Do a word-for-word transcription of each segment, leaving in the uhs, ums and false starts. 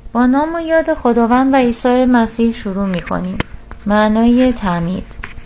با نام و یاد خداوند و عیسی مسیح شروع می‌کنیم. معنای تعمید.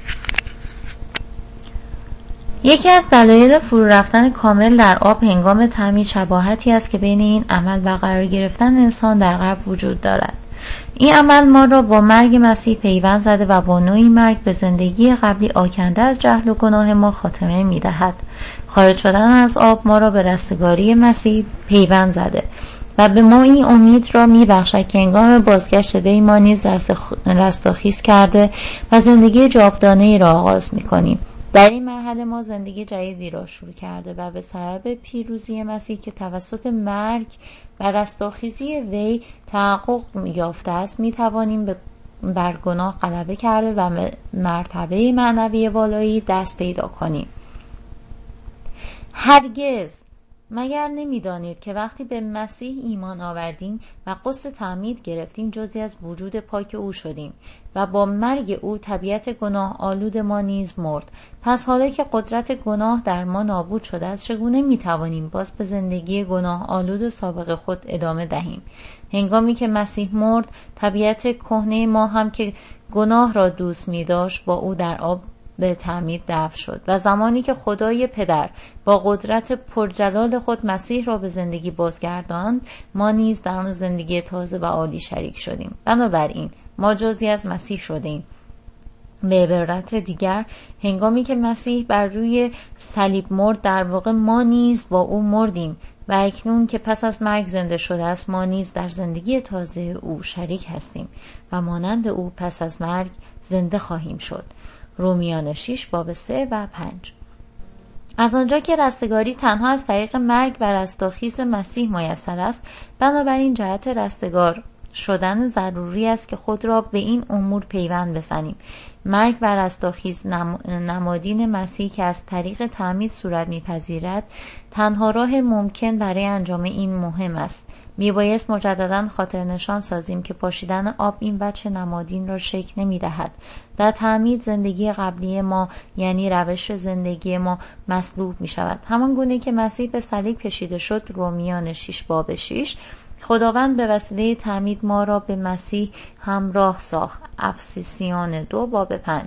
یکی از دلایل فرو رفتن کامل در آب هنگام تعمید شباهتی است که بین این عمل و قرار گرفتن انسان در قبر وجود دارد. این عمل ما را با مرگ مسیح پیوند زده و با نوعی مرگ به زندگی قبلی آکنده از جهل و گناه ما خاتمه می‌دهد. خارج شدن از آب ما را به رستگاری مسیح پیوند زده و به ما این امید را می‌بخشد که هنگام بازگشت وی ما نیز رستاخیز کرده و زندگی جاودانه‌ای را آغاز می‌کنیم. در این مرحله ما زندگی جدیدی را شروع کرده و به سبب پیروزی مسیح که توسط مرگ و رستاخیزی وی تحقق یافته است می‌توانیم بر گناه غلبه کرده و مرتبه معنوی والایی دست پیدا کنیم. هرگز مگر نمی‌دانید که وقتی به مسیح ایمان آوردیم و غسل تعمید گرفتیم جزئی از وجود پاک او شدیم و با مرگ او طبیعت گناه آلود ما نیز مرد. پس حالا که قدرت گناه در ما نابود شده است چگونه می‌توانیم باز به زندگی گناه آلود سابق خود ادامه دهیم؟ هنگامی که مسیح مرد طبیعت کهنه ما هم که گناه را دوست می‌داشت با او در آب به تعمید دفن شد و زمانی که خدای پدر با قدرت پرجلال خود مسیح را به زندگی بازگرداند ما نیز در آن زندگی تازه و عالی شریک شدیم. بنابراین ما جزئی از مسیح شدیم. به عبارت دیگر هنگامی که مسیح بر روی صلیب مرد در واقع ما نیز با او مردیم و اکنون که پس از مرگ زنده شده است ما نیز در زندگی تازه او شریک هستیم و مانند او پس از مرگ زنده خواهیم شد. رومیان شش باب سه و پنج. از آنجا که رستگاری تنها از طریق مرگ و رستاخیز مسیح میسر است بنابراین جهت رستگار شدن ضروری است که خود را به این امور پیوند بزنیم. مرگ و رستاخیز نم... نمادین مسیح که از طریق تعمید صورت میپذیرد تنها راه ممکن برای انجام این مهم است. میبایست مجددا خاطر نشان سازیم که پاشیدن آب این وجه نمادین را شکل نمیدهد. در تعمید زندگی قبلی ما یعنی روش زندگی ما مصلوب می شود. همان گونه که مسیح به صلیب کشیده شد. رومیان شش باب شش. خداوند به وسیله تعمید ما را به مسیح همراه ساخت. افسوسیان دو باب پنج.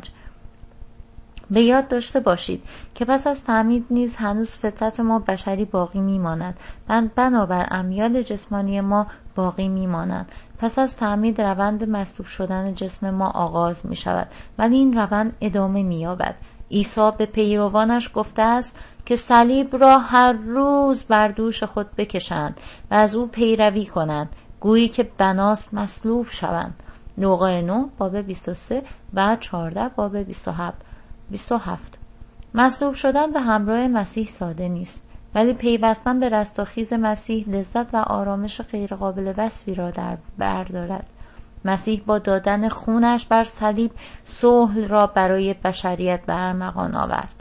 به یاد داشته باشید که پس از تعمید نیز هنوز فطرت ما بشری باقی میماند. بنابر امیال جسمانی ما باقی میمانند. پس از تعمید روند مصلوب شدن جسم ما آغاز می شود ولی این روند ادامه می یابد. عیسی به پیروانش گفته است که صلیب را هر روز بر دوش خود بکشند و از او پیروی کنند گویی که بناست مصلوب شوند. لوقا نه باب بیست و سه و چهارده باب بیست و هفت. مصلوب شدن به همراه مسیح ساده نیست ولی پیوستن به رستاخیز مسیح لذت و آرامش غیرقابل وصفی را در بر دارد. مسیح با دادن خونش بر صلیب صلح را برای بشریت به ارمغان آورد.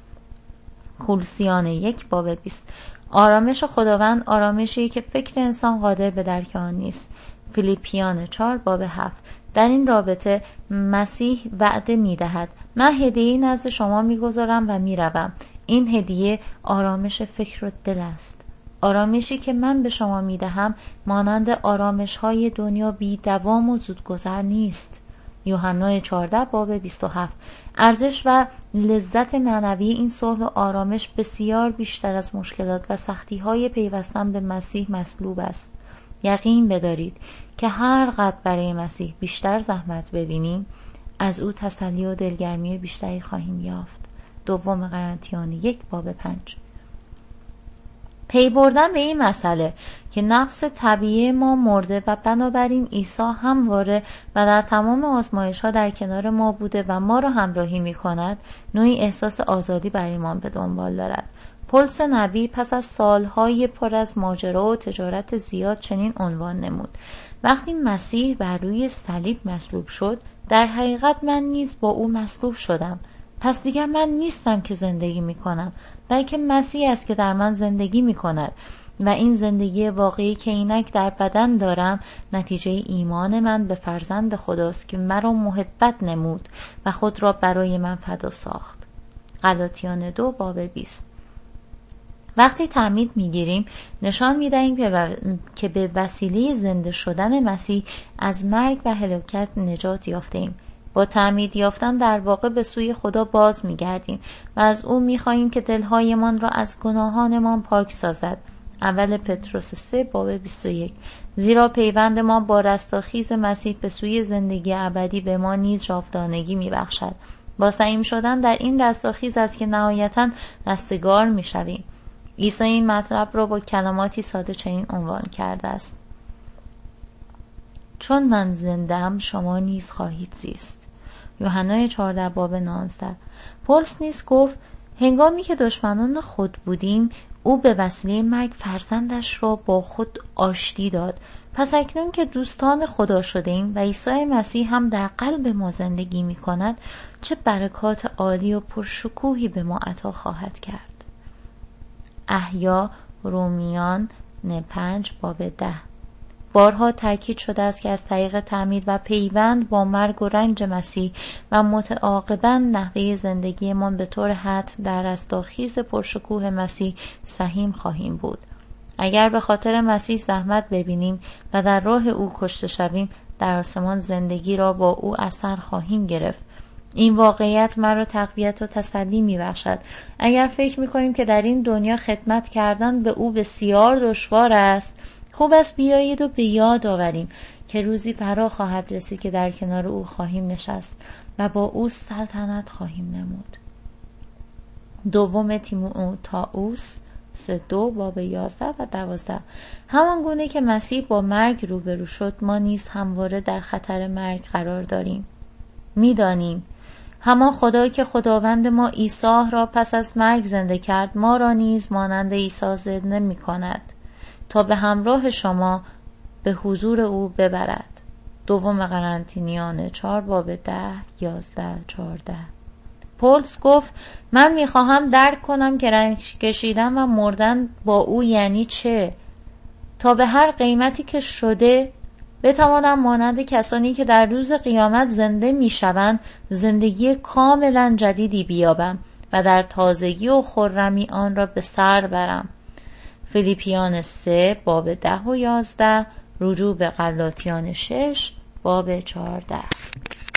کولوسیان یک باب بیست. آرامش خداوند آرامشی که فکر انسان قادر به درک آن نیست. فیلیپیان چهار باب هفت. در این رابطه مسیح وعده می‌دهد من هدیه‌ای نزد شما می‌گذارم و می‌روم. این هدیه آرامش فکر و دل است. آرامشی که من به شما می‌دهم مانند آرامش‌های دنیا بی دوام و زودگذر نیست. یوحنا چهارده باب بیست و هفت. ارزش و لذت معنوی این صلح و آرامش بسیار بیشتر از مشکلات و سختی‌های پیوستن به مسیح مطلوب است. یقین بدارید که هر قدر برای مسیح بیشتر زحمت ببینیم از او تسلی و دلگرمی بیشتری خواهیم یافت. دوم قرنتیان یک باب پنج. پی بردن به این مسئله که نقص طبیعی ما مرده و بنابراین عیسی همواره و در تمام آزمایش‌ها در کنار ما بوده و ما را همراهی می‌کند نوعی احساس آزادی برای ما به دنبال دارد. پولس نبی پس از سالهای پر از ماجرا و تجارت زیاد چنین عنوان نمود: وقتی مسیح بر روی صلیب مصلوب شد در حقیقت من نیز با او مصلوب شدم. پس دیگر من نیستم که زندگی می کنم بلکه مسیح است که در من زندگی می کند و این زندگی واقعی که اینک در بدن دارم نتیجه ایمان من به فرزند خداست که مرا محبت نمود و خود را برای من فدا ساخت. غلاطیان دو باب بیست. وقتی تعمید میگیریم نشان میدهیم که به وسیله زنده شدن مسیح از مرگ و هلاکت نجات یافتیم. با تعمید یافتن در واقع به سوی خدا باز میگردیم و از او میخواهیم که دلهایمان را از گناهانمان پاک سازد. اول پتروس سه باب بیست و یک. زیرا پیوند ما با رستاخیز مسیح به سوی زندگی ابدی به ما نیز جاودانگی میبخشد. با سعیم شدن در این رستاخیز است که نهایتاً رستگار میشویم. عیسی این مطلب را با کلماتی ساده چنین عنوان کرده است: چون من زنده‌ام شما نیز خواهید زیست. یوحنا چهارده باب نوزده. پولس نیز گفت هنگامی که دشمنان خود بودیم او به وسیله مرگ فرزندش را با خود آشتی داد. پس اکنون که دوستان خدا شدیم و عیسی مسیح هم در قلب ما زندگی می کند، چه برکات عالی و پرشکوهی به ما عطا خواهد کرد. احیا رومیان پنج باب ده. بارها تاکید شده است که از طریق تعمید و پیوند با مرگ و رنج مسیح و متعاقباً نحوه زندگیمان به طور حتم در رستاخیز پرشکوه مسیح سهیم خواهیم بود. اگر به خاطر مسیح زحمت ببینیم و در راه او کشته شویم، در آسمان زندگی را با او اثر خواهیم گرفت. این واقعیت مرا تقویت و تسلی می‌بخشد. اگر فکر می‌کنیم که در این دنیا خدمت کردن به او بسیار دشوار است، خوب است بیایید و به یاد آوریم که روزی فرا خواهد رسید که در کنار او خواهیم نشست و با او سلطنت خواهیم نمود. دوم تیموتائوس سه دو باب یازده و دوازده. همان گونه که مسیح با مرگ روبرو شد، ما نیز همواره در خطر مرگ قرار داریم. می‌دانیم همان خدایی که خداوند ما عیسی را پس از مرگ زنده کرد، ما را نیز مانند عیسی زنده می‌کند تا به همراه شما به حضور او ببرد. دوم قرنتینیان چهار باب ده یازده چهارده. پولس گفت من میخواهم درک کنم که رنج کشیدن و مردن با او یعنی چه، تا به هر قیمتی که شده بتوانم مانند کسانی که در روز قیامت زنده میشوند زندگی کاملا جدیدی بیابم و در تازگی و خرمی آن را به سر برم. فیلیپیان سه باب ده و یازده، رجوع به غلاطیان شش باب چهارده.